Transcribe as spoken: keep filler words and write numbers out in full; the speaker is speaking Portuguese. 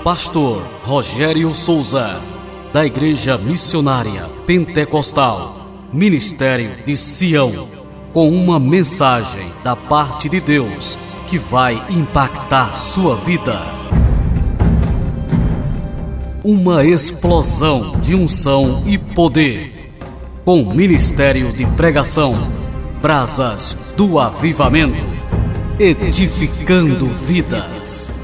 pastor Rogério Souza, da Igreja Missionária Pentecostal, Ministério de Sião, com uma mensagem da parte de Deus que vai impactar sua vida. Uma explosão de unção e poder, com ministério de pregação, brasas do avivamento, edificando vidas.